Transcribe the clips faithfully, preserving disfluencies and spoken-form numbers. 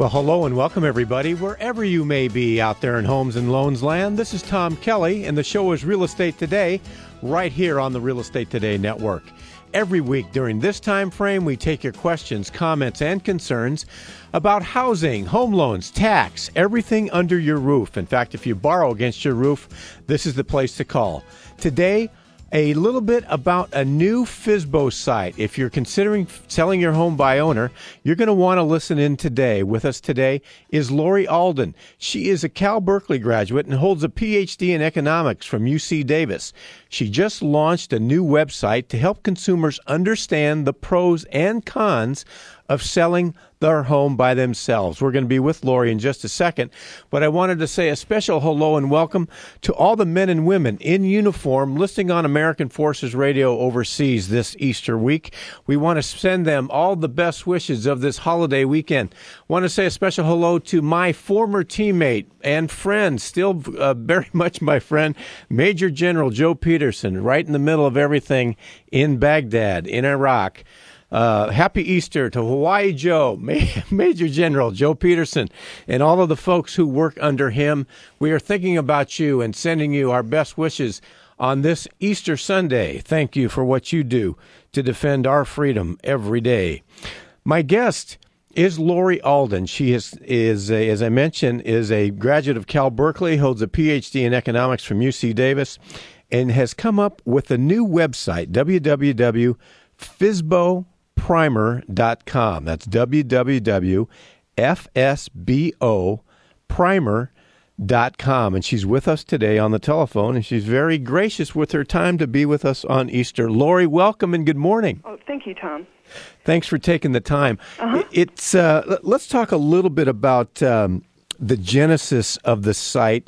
Well, hello and welcome, everybody, wherever you may be out there in Homes and Loans land. This is Tom Kelly, and the show is Real Estate Today, right here on the Real Estate Today Network. Every week during this time frame, we take your questions, comments, and concerns about housing, home loans, tax, everything under your roof. In fact, if you borrow against your roof, this is the place to call. Today, a little bit about a new F S B O site. If you're considering selling your home by owner, you're going to want to listen in today. With us today is Lori Alden. She is a Cal Berkeley graduate and holds a P H D in economics from U C Davis. She just launched a new website to help consumers understand the pros and cons of selling their home by themselves. We're going to be with Lori in just a second, but I wanted to say a special hello and welcome to all the men and women in uniform listening on American Forces Radio overseas this Easter week. We want to send them all the best wishes of this holiday weekend. I want to say a special hello to my former teammate and friend, still uh, very much my friend, Major General Joe Peterson, right in the middle of everything in Baghdad, in Iraq. Uh, happy Easter to Hawaii Joe, Major General Joe Peterson, and all of the folks who work under him. We are thinking about you and sending you our best wishes on this Easter Sunday. Thank you for what you do to defend our freedom every day. My guest is Lori Alden. She is, is a, as I mentioned, is a graduate of Cal Berkeley, holds a P H D in economics from U C Davis, and has come up with a new website, w w w dot f s b o primer dot com. That's w w w dot f s b o primer dot com. And she's with us today on the telephone, and she's very gracious with her time to be with us on Easter. Lori, welcome and good morning. Oh, thank you, Tom. Thanks for taking the time. Uh-huh. It's uh, let's talk a little bit about um, the genesis of the site.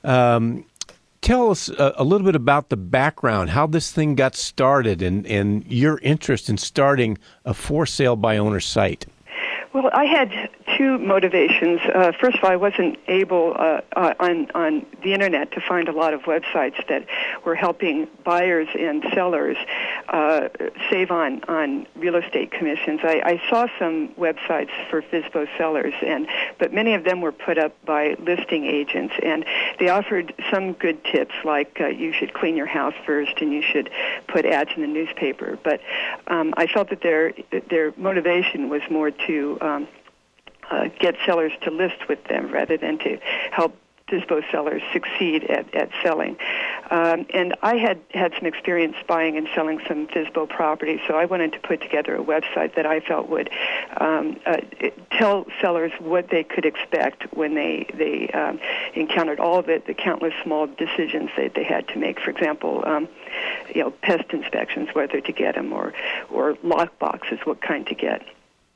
Um, Tell us a, a little bit about the background, how this thing got started, and, and your interest in starting a for sale by owner site. Well, I had two motivations. Uh, first of all, I wasn't able uh, uh, on on the internet to find a lot of websites that were helping buyers and sellers uh, save on, on real estate commissions. I, I saw some websites for F S B O sellers, and but many of them were put up by listing agents, and they offered some good tips, like uh, you should clean your house first and you should put ads in the newspaper. But um, I felt that their their motivation was more to Um, uh, get sellers to list with them rather than to help F S B O sellers succeed at, at selling. Um, and I had had some experience buying and selling some F S B O properties, so I wanted to put together a website that I felt would um, uh, tell sellers what they could expect when they, they um, encountered all of it, the countless small decisions that they had to make. For example, um, you know, pest inspections, whether to get them, or, or lock boxes, what kind to get.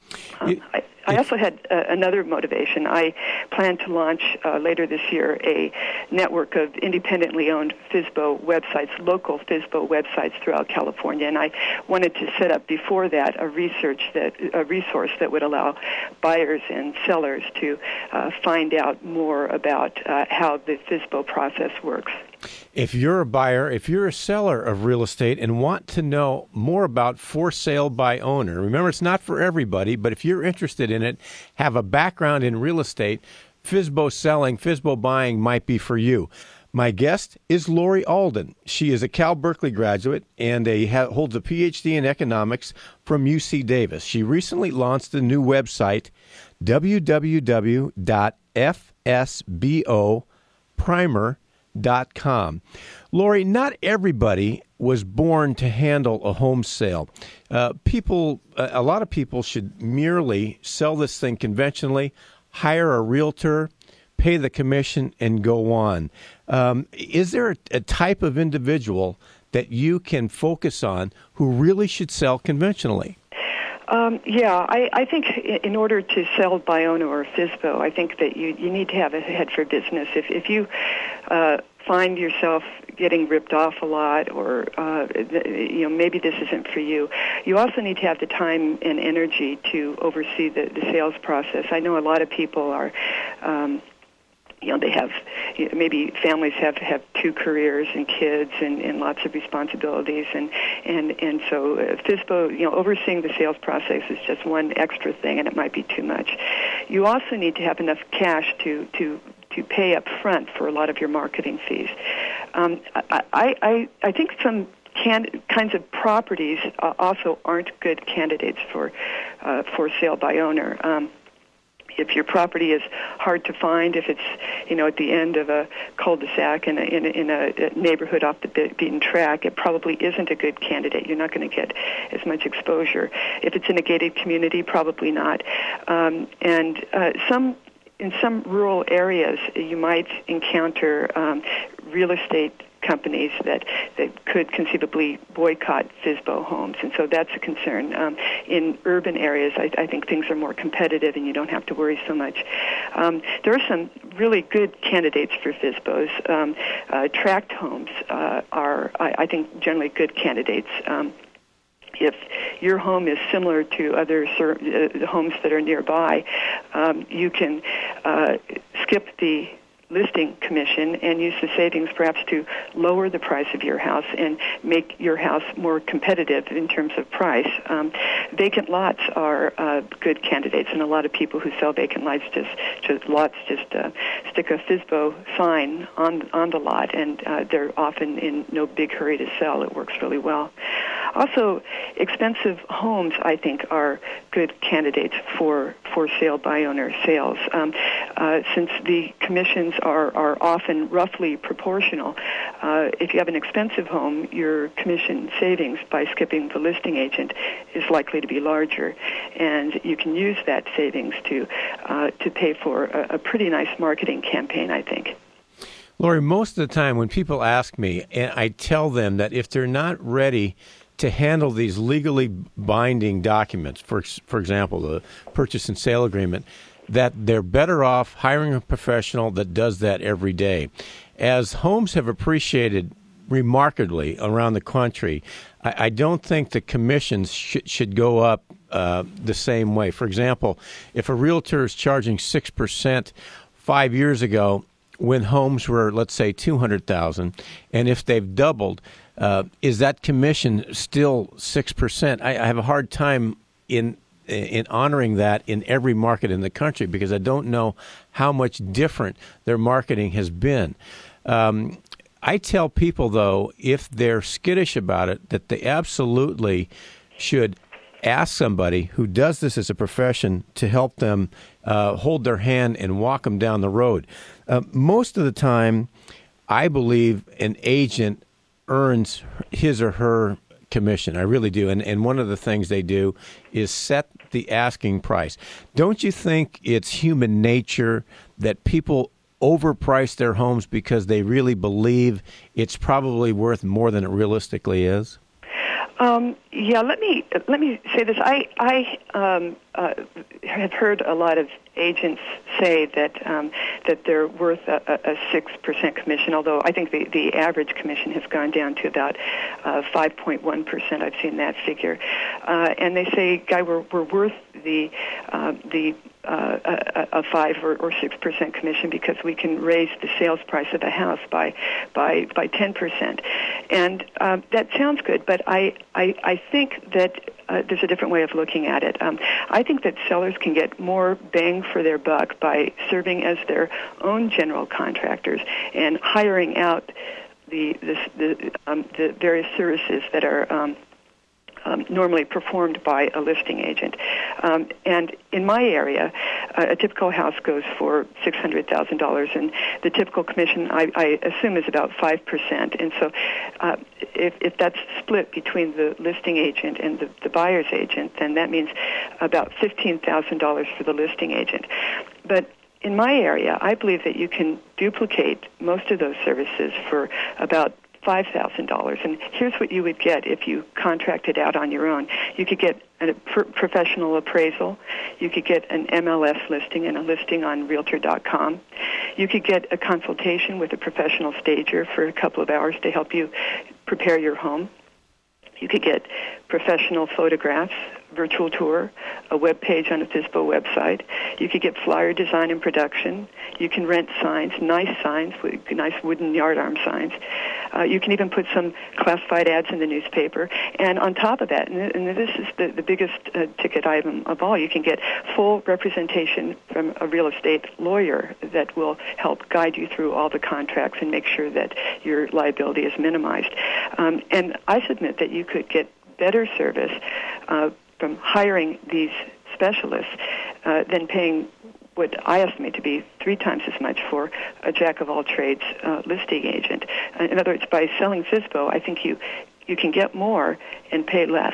Um, I, I also had uh, another motivation. I plan to launch uh, later this year a network of independently owned F S B O websites, local F S B O websites throughout California, and I wanted to set up before that a research that a resource that would allow buyers and sellers to uh, find out more about uh, how the F S B O process works. If you're a buyer, if you're a seller of real estate and want to know more about for sale by owner, remember it's not for everybody, but if you're interested in it, have a background in real estate, F S B O selling, F S B O buying might be for you. My guest is Lori Alden. She is a Cal Berkeley graduate and a, holds a P H D in economics from U C Davis. She recently launched a new website, w w w dot f s b o primer dot com. Lori, not everybody was born to handle a home sale. Uh, people, a lot of people should merely sell this thing conventionally, hire a realtor, pay the commission, and go on. Um, is there a, a type of individual that you can focus on who really should sell conventionally? Um, yeah, I, I think in order to sell by owner or F S B O, I think that you, you need to have a head for business. If if you uh, find yourself getting ripped off a lot, or uh, you know maybe this isn't for you, you also need to have the time and energy to oversee the, the sales process. I know a lot of people are. Um, You know, they have, you know, maybe families have, have two careers and kids and, and lots of responsibilities. And, and, and so uh, F S B O, you know, overseeing the sales process is just one extra thing, and it might be too much. you also need to have enough cash to to to pay up front for a lot of your marketing fees. Um, I, I I think some can, kinds of properties uh, also aren't good candidates for uh, for sale by owner. Um, If your property is hard to find, if it's, you know, at the end of a cul-de-sac in a, in a, in a neighborhood off the beaten track, it probably isn't a good candidate. You're not going to get as much exposure. If it's in a gated community, probably not. Um, and uh, some in some rural areas, you might encounter um, real estate companies that, that could conceivably boycott FSBO homes, and so that's a concern. Um, in urban areas, I, I think things are more competitive and you don't have to worry so much. Um, there are some really good candidates for FSBOs. Um, uh, tract homes uh, are, I, I think, generally good candidates. Um, If your home is similar to other ser- uh, homes that are nearby, um, you can uh, skip the listing commission and use the savings perhaps to lower the price of your house and make your house more competitive in terms of price. Um, vacant lots are uh, good candidates, and a lot of people who sell vacant lots just, just lots just uh, stick a FSBO sign on on the lot, and uh, they're often in no big hurry to sell. It works really well. Also, expensive homes, I think, are good candidates for, for sale by owner sales. Um, uh, since the commissions are, are often roughly proportional, uh, if you have an expensive home, your commission savings by skipping the listing agent is likely to be larger, and you can use that savings to uh, to pay for a, a pretty nice marketing campaign, I think. Lori, most of the time when people ask me, and I tell them that if they're not ready to handle these legally binding documents, for for example, the purchase and sale agreement, that they're better off hiring a professional that does that every day. As homes have appreciated remarkably around the country, I, I don't think the commissions sh- should go up uh, the same way. For example, if a realtor is charging six percent five years ago when homes were, let's say, two hundred thousand dollars, and if they've doubled, Uh, is that commission still six percent? I, I have a hard time in in honoring that in every market in the country because I don't know how much different their marketing has been. Um, I tell people, though, if they're skittish about it, that they absolutely should ask somebody who does this as a profession to help them uh, hold their hand and walk them down the road. Uh, most of the time, I believe an agent earns his or her commission. I really do. And and one of the things they do is set the asking price. Don't you think it's human nature that people overprice their homes because they really believe it's probably worth more than it realistically is? Um, yeah, let me let me say this. I I um, uh, have heard a lot of agents say that um, that they're worth a six percent commission. Although I think the, the average commission has gone down to about uh, five point one percent. I've seen that figure, uh, and they say, "Guy, we're we're worth the uh, the." Uh, a, a five or, or six percent commission because we can raise the sales price of a house by by by ten percent, and uh, that sounds good. But I I, I think that uh, there's a different way of looking at it. Um, I think that sellers can get more bang for their buck by serving as their own general contractors and hiring out the the the, um, the various services that are Um, Um, normally performed by a listing agent. Um, and in my area, uh, a typical house goes for six hundred thousand dollars, and the typical commission, I, I assume, is about five percent. And so uh, if, if that's split between the listing agent and the, the buyer's agent, then that means about fifteen thousand dollars for the listing agent. But in my area, I believe that you can duplicate most of those services for about five thousand dollars. And here's what you would get if you contracted out on your own. You could get a pr- professional appraisal. You could get an M L S listing and a listing on Realtor dot com. You could get a consultation with a professional stager for a couple of hours to help you prepare your home. You could get professional photographs, virtual tour, a web page on a FSBO website. You could get flyer design and production. You can rent signs, nice signs, with nice wooden yard arm signs. Uh, you can even put some classified ads in the newspaper. And on top of that, and, and this is the, the biggest uh, ticket item of all, you can get full representation from a real estate lawyer that will help guide you through all the contracts and make sure that your liability is minimized. Um, and I submit that you could get better service uh, from hiring these specialists uh, than paying what I estimate to be three times as much for a jack-of-all-trades uh, listing agent. Uh, in other words, by selling FSBO, I think you, you can get more and pay less.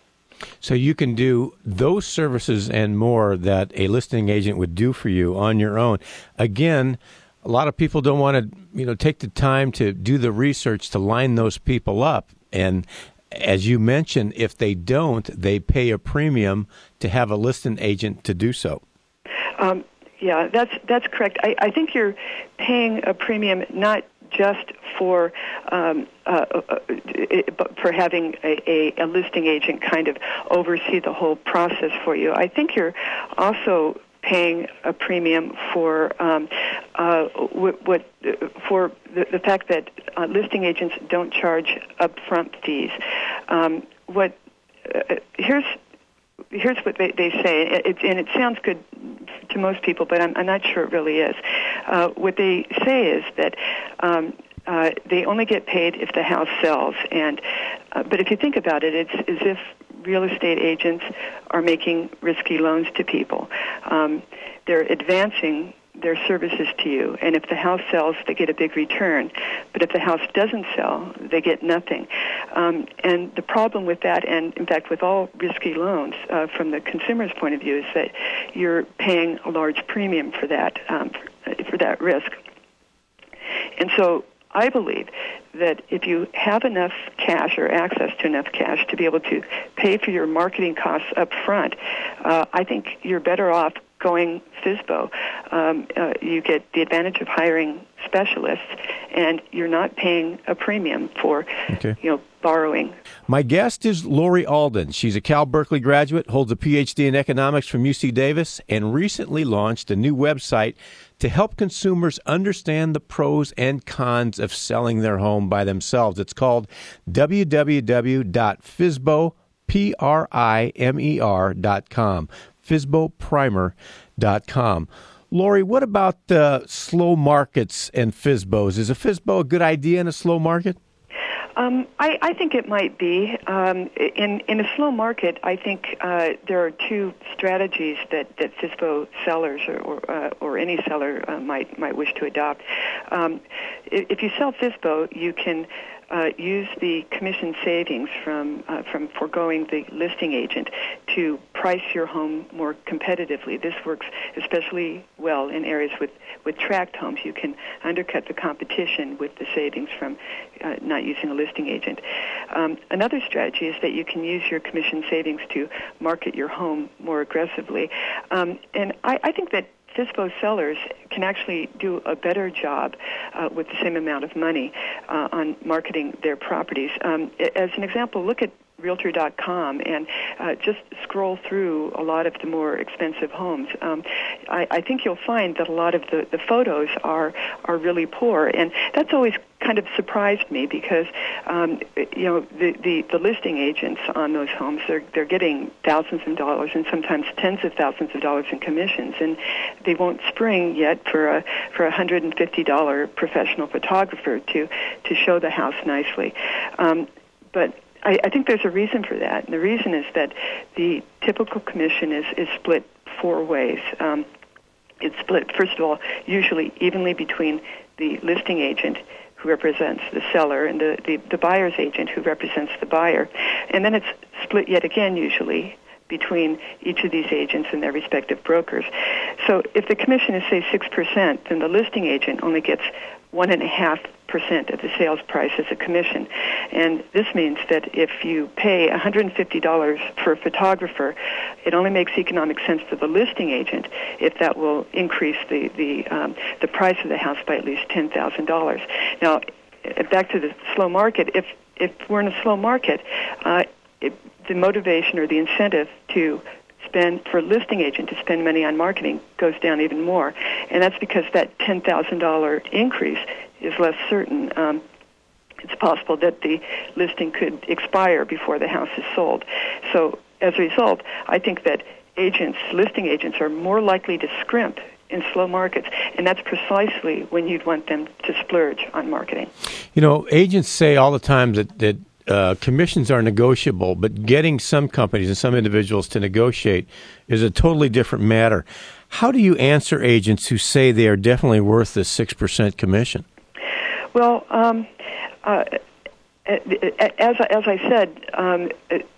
So you can do those services and more that a listing agent would do for you on your own. Again, a lot of people don't want to, you know, take the time to do the research to line those people up. And as you mentioned, if they don't, they pay a premium to have a listing agent to do so. Um, Yeah, that's that's correct. I, I think you're paying a premium not just for um, uh, uh, for having a, a, a listing agent kind of oversee the whole process for you. I think you're also paying a premium for um, uh, what, what for the, the fact that uh, listing agents don't charge upfront fees. Um, what uh, here's. Here's what they, they say, it, and it sounds good to most people, but I'm, I'm not sure it really is. Uh, what they say is that um, uh, they only get paid if the house sells. And uh, but if you think about it, it's as if real estate agents are making risky loans to people. Um, they're advancing their services to you, and if the house sells, they get a big return. But if the house doesn't sell, they get nothing. Um, and the problem with that, and in fact with all risky loans, uh, from the consumer's point of view, is that you're paying a large premium for that um, for, for that risk. And so I believe that if you have enough cash or access to enough cash to be able to pay for your marketing costs up front, uh, I think you're better off going FSBO. Um, uh, you get the advantage of hiring specialists, and you're not paying a premium for, okay. you know, borrowing. My guest is Lori Alden. She's a Cal Berkeley graduate, holds a P H D in economics from U C Davis, and recently launched a new website to help consumers understand the pros and cons of selling their home by themselves. It's called w w w dot fsbo primer dot com. fsbo primer dot com. Lori, what about uh, slow markets and FSBOs? Is a FSBO a good idea in a slow market? Um, I, I think it might be. Um, in in a slow market, I think uh, there are two strategies that, that FSBO sellers or or, uh, or any seller uh, might might wish to adopt. Um, if you sell FSBO, you can Uh, use the commission savings from uh, from foregoing the listing agent to price your home more competitively. This works especially well in areas with, with tract homes. You can undercut the competition with the savings from uh, not using a listing agent. Um, another strategy is that you can use your commission savings to market your home more aggressively. Um, and I, I think that FSBO sellers can actually do a better job uh, with the same amount of money uh, on marketing their properties. Um, as an example, look at Realtor dot com and uh, just scroll through a lot of the more expensive homes. Um, I, I think you'll find that a lot of the, the photos are are really poor, and that's always kind of surprised me because um, you know the, the, the listing agents on those homes, they're they're getting thousands of dollars and sometimes tens of thousands of dollars in commissions, and they won't spring yet for a for a hundred and fifty dollar professional photographer to to show the house nicely, um, but. I, I think there's a reason for that, and the reason is that the typical commission is, is split four ways. Um, it's split, first of all, usually evenly between the listing agent who represents the seller and the, the, the buyer's agent who represents the buyer. And then it's split yet again, usually, between each of these agents and their respective brokers. So if the commission is, say, six percent, then the listing agent only gets one point five percent of the sales price as a commission. And this means that if you pay one hundred fifty dollars for a photographer, it only makes economic sense for the listing agent if that will increase the, the, um, the price of the house by at least ten thousand dollars. Now, back to the slow market, if, if we're in a slow market, uh, it, the motivation or the incentive to spend, for a listing agent to spend money on marketing goes down even more. And that's because that ten thousand dollars increase is less certain. Um, it's possible that the listing could expire before the house is sold. So as a result, I think that agents, listing agents, are more likely to scrimp in slow markets, and that's precisely when you'd want them to splurge on marketing. You know, agents say all the time that, that uh, commissions are negotiable, but getting some companies and some individuals to negotiate is a totally different matter. How do you answer agents who say they are definitely worth this six percent commission? Well, um, uh, as, as I said, um,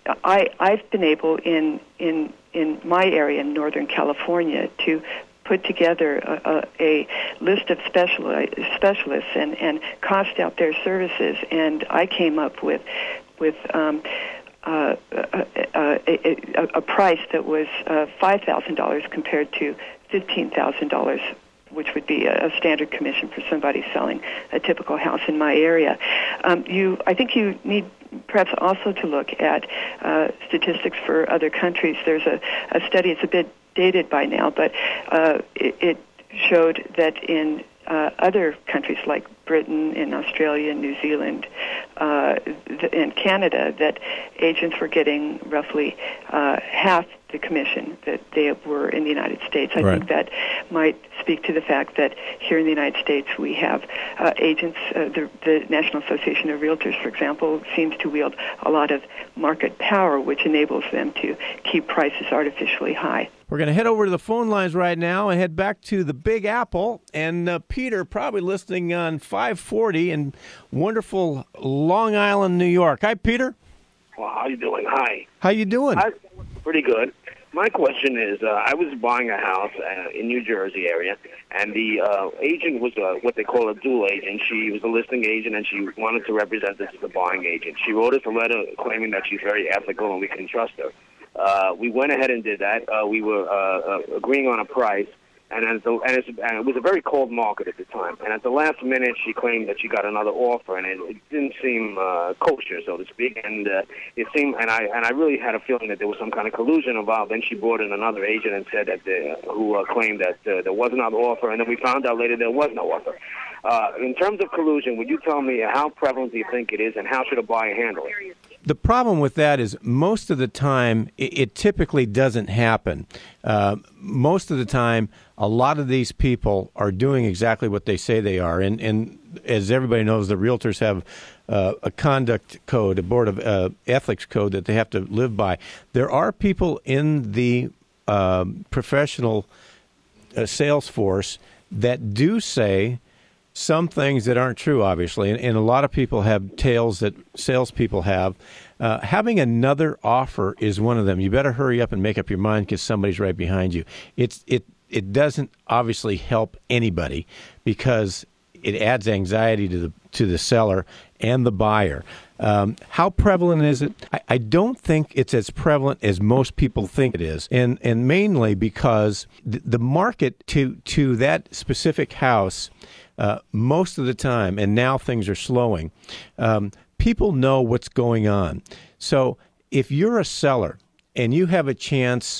I, I've been able in, in, in my area in Northern California to put together a, a, a list of speciali- specialists and, and cost out their services, and I came up with with um, uh, a, a, a, a price that was uh, five thousand dollars compared to fifteen thousand dollars, which would be a, a standard commission for somebody selling a typical house in my area. Um, you, I think you need perhaps also to look at uh, statistics for other countries. There's a, a study, it's a bit dated by now, but uh, it, it showed that in uh, other countries like Britain, in Australia, New Zealand, uh, th- and Canada, that agents were getting roughly uh, half the commission that they were in the United States. I right. think that might speak to the fact that here in the United States we have uh, agents, uh, the, the National Association of Realtors, for example, seems to wield a lot of market power, which enables them to keep prices artificially high. We're going to head over to the phone lines right now and head back to the Big Apple. And uh, Peter, probably listening on five forty in wonderful Long Island, New York. Hi, Peter. Well, how you doing? Hi. How you doing? I, pretty good. My question is, uh, I was buying a house uh, in New Jersey area, and the uh, agent was uh, what they call a dual agent. She was a listing agent, and she wanted to represent us as a buying agent. She wrote us a letter claiming that she's very ethical and we can trust her. Uh, we went ahead and did that. Uh, we were uh, uh, agreeing on a price, and, at the, and, it's, and it was a very cold market at the time. And at the last minute, she claimed that she got another offer, and it, it didn't seem uh, kosher, so to speak. And uh, it seemed, and I and I really had a feeling that there was some kind of collusion involved. Then she brought in another agent and said that the, who uh, claimed that uh, there was another offer, and then we found out later there was no offer. Uh, in terms of collusion, would you tell me how prevalent do you think it is, and how should a buyer handle it? The problem with that is most of the time it, it typically doesn't happen. Uh, most of the time, a lot of these people are doing exactly what they say they are. And, and as everybody knows, the realtors have uh, a conduct code, a board of uh, ethics code that they have to live by. There are people in the uh, professional uh, sales force that do say some things that aren't true, obviously, and, and a lot of people have tales that salespeople have. Uh, having another offer is one of them. You better hurry up and make up your mind because somebody's right behind you. It's it it doesn't obviously help anybody because it adds anxiety to the to the seller and the buyer. Um, how prevalent is it? I, I don't think it's as prevalent as most people think it is, and and mainly because the, the market to to that specific house. Uh, most of the time, and now things are slowing, um, people know what's going on. So if you're a seller and you have a chance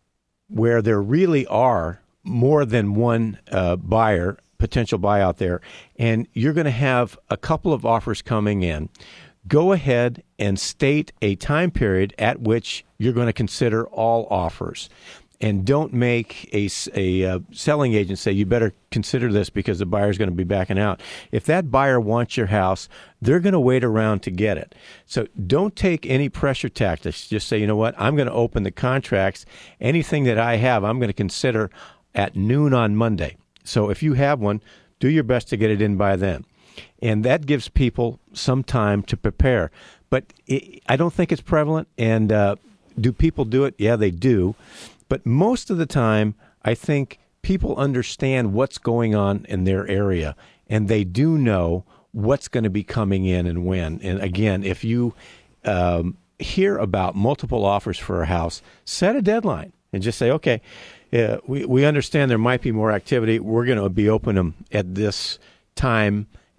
where there really are more than one uh, buyer, potential buyer out there, and you're going to have a couple of offers coming in, go ahead and state a time period at which you're going to consider all offers. And don't make a, a uh, selling agent say, you better consider this because the buyer's going to be backing out. If that buyer wants your house, they're going to wait around to get it. So don't take any pressure tactics. Just say, you know what, I'm going to open the contracts. Anything that I have, I'm going to consider at noon on Monday. So if you have one, do your best to get it in by then. And that gives people some time to prepare. But it, I don't think it's prevalent. And uh, do people do it? Yeah, they do. But most of the time, I think people understand what's going on in their area, and they do know what's going to be coming in and when. And again, if you um, hear about multiple offers for a house, set a deadline and just say, okay, uh, we, we understand there might be more activity. We're going to be open them at this time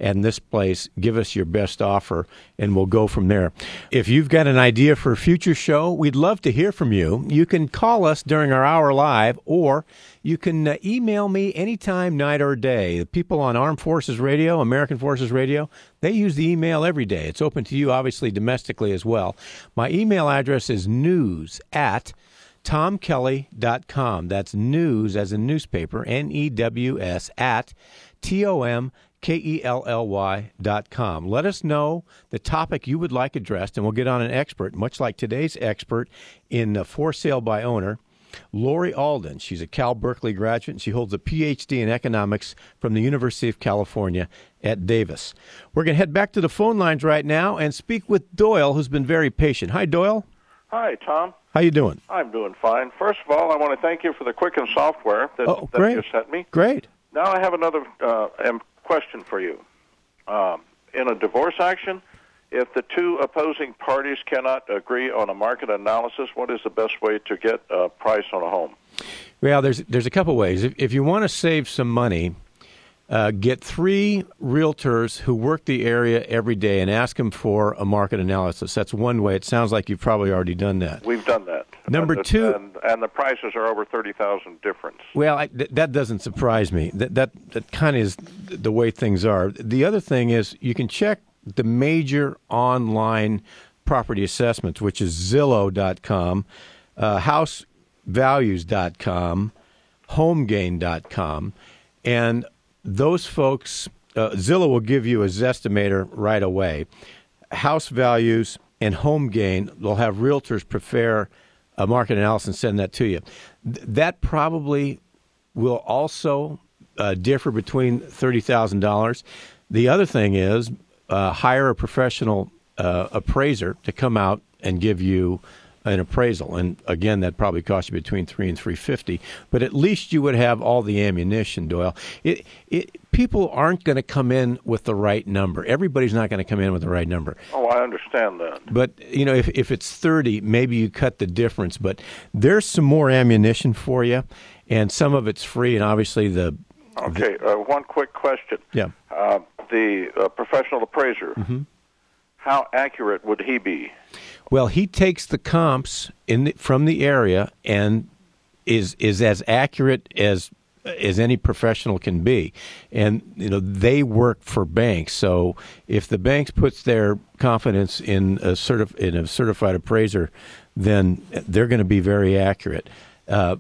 and this place. Give us your best offer, and we'll go from there. If you've got an idea for a future show, we'd love to hear from you. You can call us during our hour live, or you can uh, email me anytime, night or day. The people on Armed Forces Radio, American Forces Radio, they use the email every day. It's open to you, obviously, domestically as well. My email address is news at tom kelly dot com. That's news as in newspaper, N E W S, at T O M K E L L Y dot com. Let us know the topic you would like addressed, and we'll get on an expert, much like today's expert in uh, For Sale by Owner, Lori Alden. She's a Cal Berkeley graduate, and she holds a P H D in economics from the University of California at Davis. We're going to head back to the phone lines right now and speak with Doyle, who's been very patient. Hi, Doyle. Hi, Tom. How you doing? I'm doing fine. First of all, I want to thank you for the Quicken software that, oh, that great. you sent me. Great. Now I have another uh, um, question for you. Um, in a divorce action, if the two opposing parties cannot agree on a market analysis, what is the best way to get a price on a home? Well, there's there's a couple ways. If, if you want to save some money, uh, get three realtors who work the area every day and ask them for a market analysis. That's one way. It sounds like you've probably already done that. We've done that. Number and, two, and, and the prices are over thirty thousand difference. Well, I, th- that doesn't surprise me. That that that kind of is the way things are. The other thing is you can check the major online property assessments, which is Zillow dot com, uh, house values dot com, homegain dot com, and those folks, uh, Zillow will give you a Zestimator right away. House Values and HomeGain will have realtors prepare a market analysis and send that to you. Th- that probably will also uh, differ between thirty thousand dollars. The other thing is uh, hire a professional uh, appraiser to come out and give you an appraisal. And again, that probably costs you between three and three fifty. But at least you would have all the ammunition, Doyle. It, it, people aren't going to come in with the right number. Everybody's not going to come in with the right number. Oh, I understand that. But you know, if if it's thirty, maybe you cut the difference. But there's some more ammunition for you, and some of it's free. And obviously, the okay. Uh, one quick question. Yeah. Uh, the uh, professional appraiser. Mm-hmm. How accurate would he be? Well, he takes the comps in the, from the area and is is as accurate as as any professional can be. And you know, they work for banks, so if the banks puts their confidence in a certif- in a certified appraiser, then they're going to be very accurate, uh,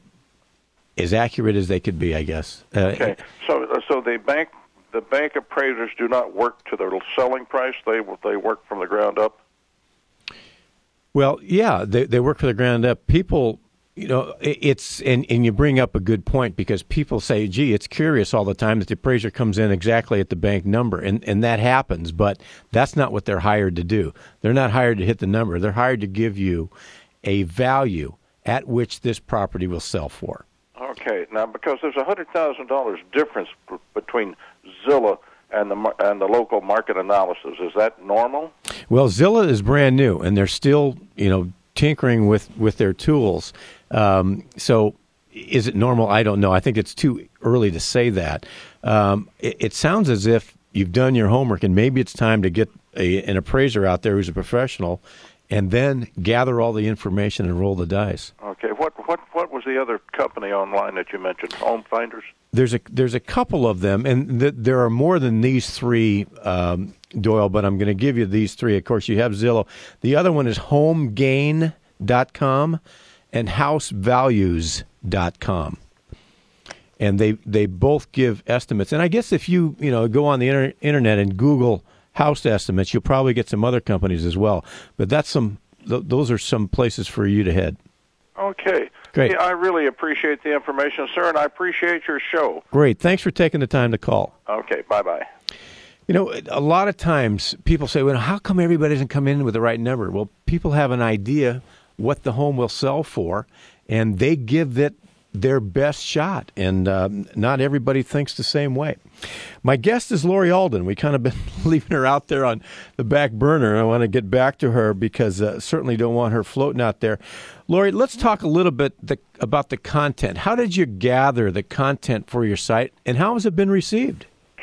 as accurate as they could be, I guess. Uh, okay, so so the bank the bank appraisers do not work to the selling price; they they work from the ground up. Well, yeah, they they work for the ground up. People, you know, it's and, and you bring up a good point because people say, "Gee, it's curious all the time that the appraiser comes in exactly at the bank number," and and that happens. But that's not what they're hired to do. They're not hired to hit the number. They're hired to give you a value at which this property will sell for. Okay, now because there's a hundred thousand dollars difference b- between Zillow and the and the local market analysis. Is that normal? Well, Zillow is brand new, and they're still, you know, tinkering with, with their tools. Um, so is it normal? I don't know. I think it's too early to say that. Um, it, it sounds as if you've done your homework, and maybe it's time to get a, an appraiser out there who's a professional and then gather all the information and roll the dice. Okay. What what what was the other company online that you mentioned? Home Finders? There's a there's a couple of them, and th- there are more than these three, um, Doyle, but I'm going to give you these three. Of course, you have Zillow. The other one is home gain dot com and house values dot com. And they, they both give estimates. And I guess if you, you know, go on the inter- internet and Google house estimates, you'll probably get some other companies as well. But that's some th- those are some places for you to head. Okay. Great. Yeah, I really appreciate the information, sir, and I appreciate your show. Great. Thanks for taking the time to call. Okay. Bye-bye. You know, a lot of times people say, well, how come everybody doesn't come in with the right number? Well, people have an idea what the home will sell for, and they give it their best shot, and um, not everybody thinks the same way. My guest is Lori Alden. We kind of been leaving her out there on the back burner. I want to get back to her because uh, certainly don't want her floating out there. Lori, let's talk a little bit the, about the content. How did you gather the content for your site, and how has it been received?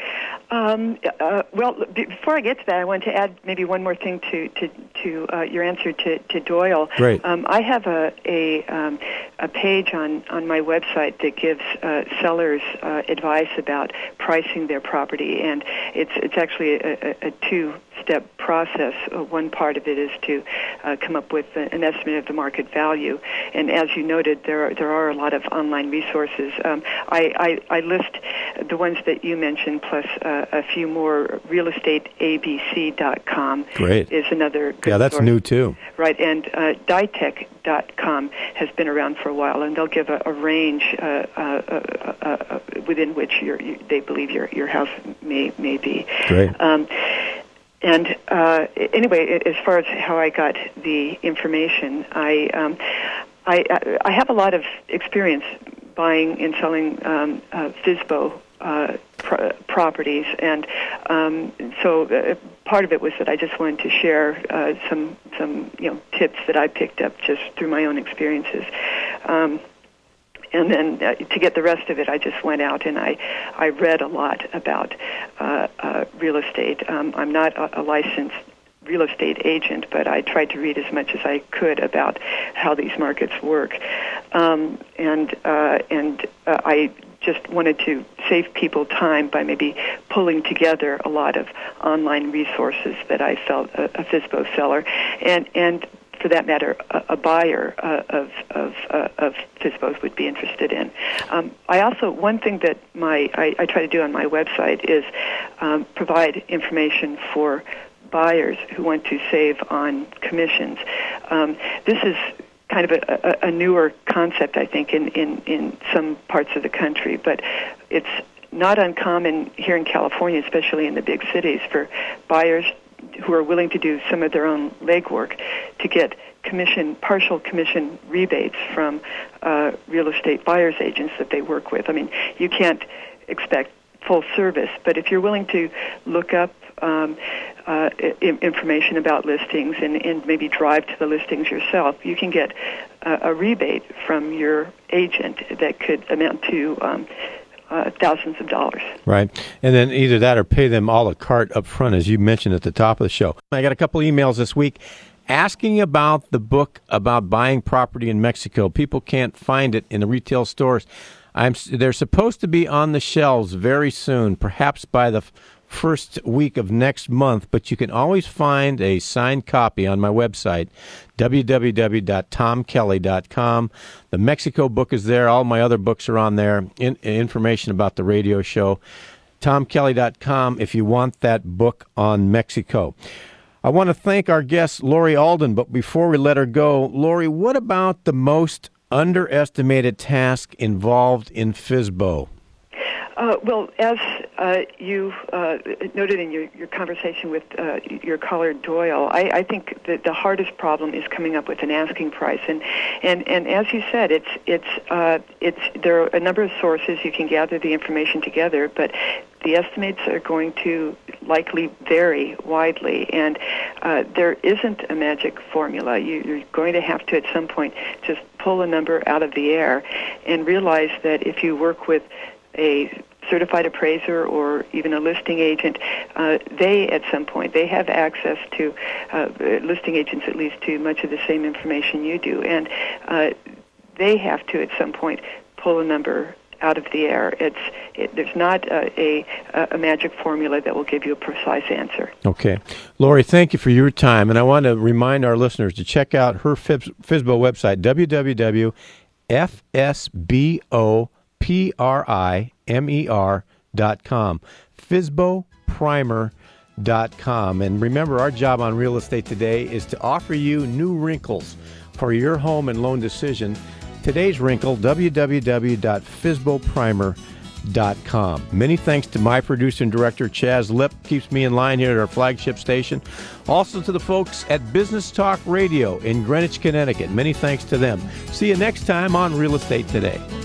Um, uh, well, before I get to that, I want to add maybe one more thing to to, to uh, your answer to, to Doyle. Great. Um, I have a a, um, a page on, on my website that gives uh, sellers uh, advice about pricing their property, and it's it's actually a, a, a two-step process. Uh, one part of it is to uh, come up with an estimate of the market value, and as you noted, there are, there are a lot of online resources. Um, I, I I list the ones that you mentioned, plus uh, a few more. real estate a b c dot com Great. is another good Yeah, that's source. new too. Right, and uh, Ditech dot com has been around for a while, and they'll give a, a range uh, uh, uh, uh, within which your, you, they believe your, your house may may be. Great. Um, and uh, anyway, as far as how I got the information, I um, I, I have a lot of experience buying and selling um, uh, FSBO uh, pro- properties, and um, so uh, part of it was that I just wanted to share uh, some some you know tips that I picked up just through my own experiences. Um, And then uh, to get the rest of it, I just went out and I, I read a lot about uh, uh, real estate. Um, I'm not a, a licensed real estate agent, but I tried to read as much as I could about how these markets work. Um, and uh, and uh, I just wanted to save people time by maybe pulling together a lot of online resources that I felt a, a FSBO seller and and. for that matter, a, a buyer uh, of of, uh, of FSBOs would be interested in. Um, I also, one thing that my I, I try to do on my website is um, provide information for buyers who want to save on commissions. Um, this is kind of a, a, a newer concept, I think, in, in, in some parts of the country, but it's not uncommon here in California, especially in the big cities, for buyers who are willing to do some of their own legwork to get commission, partial commission rebates from uh, real estate buyers agents that they work with. I mean, you can't expect full service, but if you're willing to look up um, uh, I- information about listings and, and maybe drive to the listings yourself, you can get a, a rebate from your agent that could amount to um, Uh, thousands of dollars. Right. And then either that or pay them a la carte up front, as you mentioned at the top of the show. I got a couple emails this week asking about the book about buying property in Mexico. People can't find it in the retail stores. I'm, they're supposed to be on the shelves very soon, perhaps by the f- first week of next month, but you can always find a signed copy on my website, w w w dot tom kelly dot com. The Mexico book is there. All my other books are on there. In, information about the radio show, tom kelly dot com if you want that book on Mexico. I want to thank our guest, Lori Alden, but before we let her go, Lori, what about the most underestimated task involved in FSBO? Uh, well, as uh, you uh, noted in your, your conversation with uh, your caller Doyle, I, I think that the hardest problem is coming up with an asking price, and and, and as you said, it's it's uh, it's there are a number of sources you can gather the information together, but the estimates are going to likely vary widely, and uh, there isn't a magic formula. You, you're going to have to at some point just pull a number out of the air and realize that if you work with a certified appraiser or even a listing agent, uh, they at some point, they have access to, uh, listing agents at least, to much of the same information you do. And uh, they have to at some point pull a number out of the air. It's it, There's not a, a, a magic formula that will give you a precise answer. Okay. Lori, thank you for your time. And I want to remind our listeners to check out her FSBO website, w w w dot f s b o P R I M E R dot com, FSBO Primer dot com. And remember, our job on Real Estate Today is to offer you new wrinkles for your home and loan decision. Today's wrinkle, w w w dot f s b o primer dot com. Many thanks to my producer and director, Chaz Lip, keeps me in line here at our flagship station. Also to the folks at Business Talk Radio in Greenwich, Connecticut. Many thanks to them. See you next time on Real Estate Today.